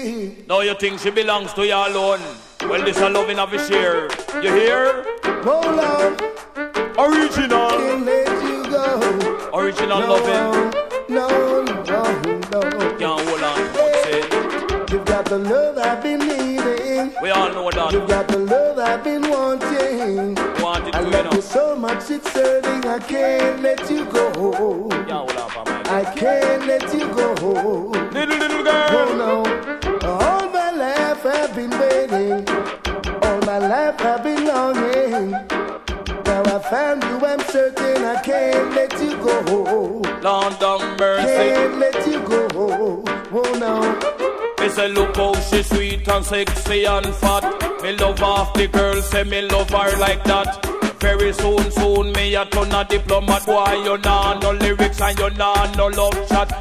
me. Now you think she belongs to you alone. Well, this a loving of a share. You hear? Hold on. Original. Can't let you go. Original loving. No. Can't hold on. Hey, you've got the love I've been needing. We all know that. You've got the love I've been wanting. Want it I love you so much it's hurting. I can't let you go. Can't hold on for my I can't let you go. little girl. Oh no. All my life I've been waiting. All my life I've been longing. Now I found you, I'm certain I can't let you go. London mercy. Can't let you go. Oh no. Me say look how she sweet and sexy and fat. Me love half the girl, say me love her like that. Very soon me a turn a diplomat. Boy, you nah no lyrics and you nah no love chat.